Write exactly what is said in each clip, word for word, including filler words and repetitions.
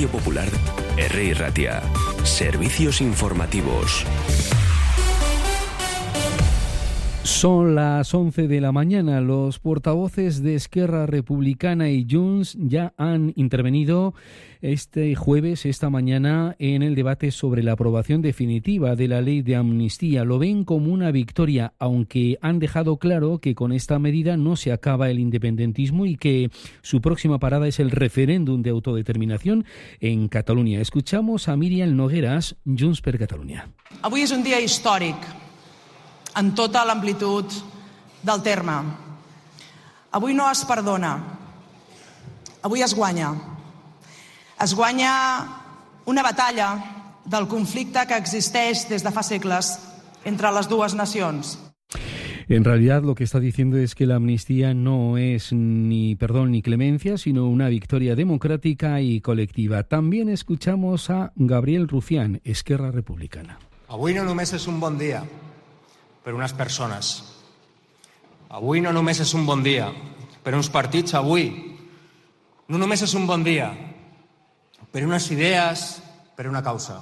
Radio Popular, R I Ratia. Servicios informativos. Son las once de la mañana. Los portavoces de Esquerra Republicana y Junts ya han intervenido este jueves, esta mañana, en el debate sobre la aprobación definitiva de la ley de amnistía. Lo ven como una victoria, aunque han dejado claro que con esta medida no se acaba el independentismo y que su próxima parada es el referéndum de autodeterminación en Cataluña. Escuchamos a Míriam Nogueras, Junts per Catalunya. Avui és un dia històric en tota l'amplitud del terme. Avui no es perdona, avui es guanya. Es guanya una batalla del conflicte que existeix des de fa segles entre les dues nacions. En realidad lo que está diciendo es que la amnistía no es ni perdón ni clemencia, sino una victoria democrática y colectiva. También escuchamos a Gabriel Rufián, Esquerra Republicana. Avui no només és un bon dia per unes persones. Avui no només és un bon dia per uns partits. Avui no només és un bon dia per unes idees, per una causa.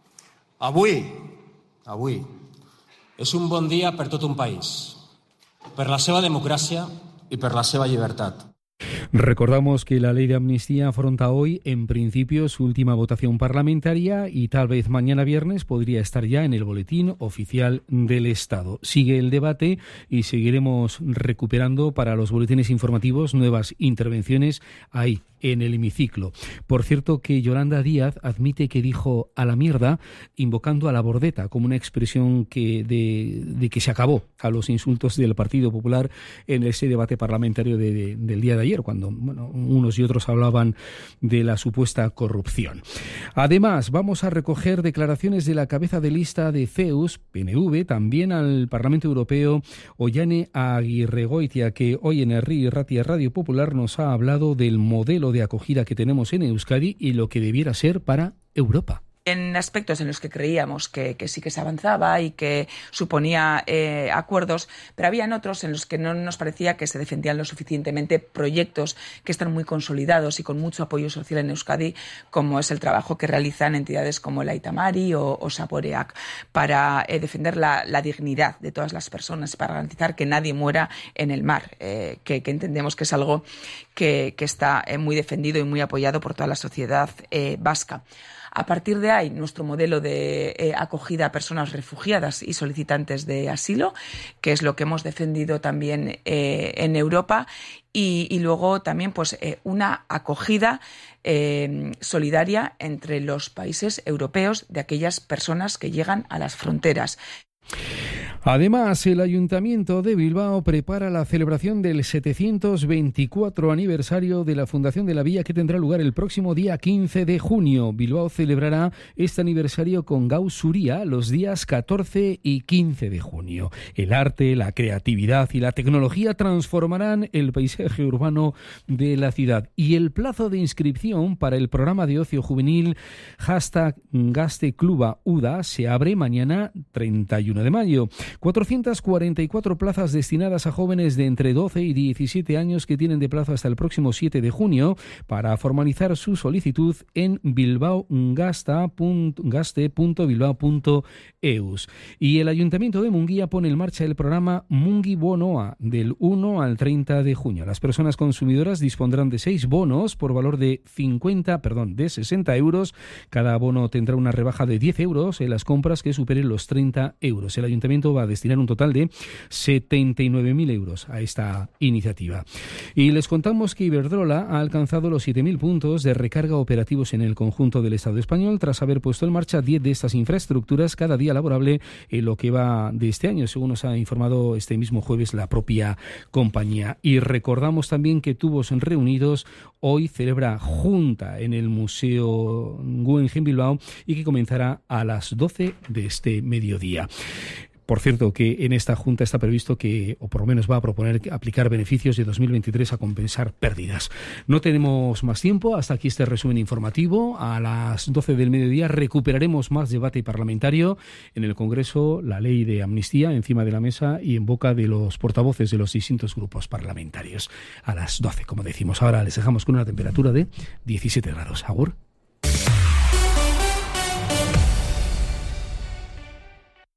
Avui, avui, és un bon dia per tot un país, per la seva democràcia i per la seva llibertat. Recordamos que la ley de amnistía afronta hoy, en principio, su última votación parlamentaria y tal vez mañana viernes podría estar ya en el boletín oficial del Estado. Sigue el debate y seguiremos recuperando para los boletines informativos nuevas intervenciones ahí, en el hemiciclo. Por cierto, que Yolanda Díaz admite que dijo a la mierda invocando a la bordeta como una expresión que de, de que se acabó a los insultos del Partido Popular en ese debate parlamentario de, de, del día de ayer, cuando bueno, unos y otros hablaban de la supuesta corrupción. Además, vamos a recoger declaraciones de la cabeza de lista de C E U S, P N V, también al Parlamento Europeo, Ollane Agirregoitia, que hoy en R I Ratia Radio Popular nos ha hablado del modelo de acogida que tenemos en Euskadi y lo que debiera ser para Europa. En aspectos en los que creíamos que, que sí que se avanzaba y que suponía eh, acuerdos, pero habían otros en los que no nos parecía que se defendían lo suficientemente proyectos que están muy consolidados y con mucho apoyo social en Euskadi, como es el trabajo que realizan entidades como el Aita Mari o, o Saboreac, para eh, defender la, la dignidad de todas las personas, para garantizar que nadie muera en el mar, eh, que, que entendemos que es algo que, que está eh, muy defendido y muy apoyado por toda la sociedad eh, vasca. A partir de ahí, nuestro modelo de eh, acogida a personas refugiadas y solicitantes de asilo, que es lo que hemos defendido también eh, en Europa, y, y luego también pues eh, una acogida eh, solidaria entre los países europeos de aquellas personas que llegan a las fronteras. Además, el Ayuntamiento de Bilbao prepara la celebración del setecientos veinticuatro aniversario de la Fundación de la Villa, que tendrá lugar el próximo día quince de junio. Bilbao celebrará este aniversario con Gau Zuria los días catorce y quince de junio. El arte, la creatividad y la tecnología transformarán el paisaje urbano de la ciudad. Y el plazo de inscripción para el programa de ocio juvenil hashtag Gazte Kluba Uda se abre mañana treinta y uno de mayo. cuatrocientas cuarenta y cuatro plazas destinadas a jóvenes de entre doce y diecisiete años que tienen de plazo hasta el próximo siete de junio para formalizar su solicitud en bilbaogazte punto bilbao punto eus. Y el Ayuntamiento de Munguía pone en marcha el programa Mungi Bonoa del uno al treinta de junio. Las personas consumidoras dispondrán de seis bonos por valor de cincuenta, perdón, de sesenta euros. Cada bono tendrá una rebaja de diez euros en las compras que superen los treinta euros. El Ayuntamiento va a destinar un total de setenta y nueve mil euros a esta iniciativa. Y les contamos que Iberdrola ha alcanzado los siete mil puntos de recarga operativos en el conjunto del Estado español tras haber puesto en marcha diez de estas infraestructuras cada día laborable en lo que va de este año, según nos ha informado este mismo jueves la propia compañía. Y recordamos también que Tubos Reunidos hoy celebra junta en el Museo Guggenheim Bilbao y que comenzará a las doce de este mediodía. Por cierto, que en esta Junta está previsto que, o por lo menos va a proponer aplicar beneficios de dos mil veintitrés a compensar pérdidas. No tenemos más tiempo, hasta aquí este resumen informativo. A las doce del mediodía recuperaremos más debate parlamentario en el Congreso, la ley de amnistía encima de la mesa y en boca de los portavoces de los distintos grupos parlamentarios. A las doce, como decimos. Ahora les dejamos con una temperatura de diecisiete grados. Agur.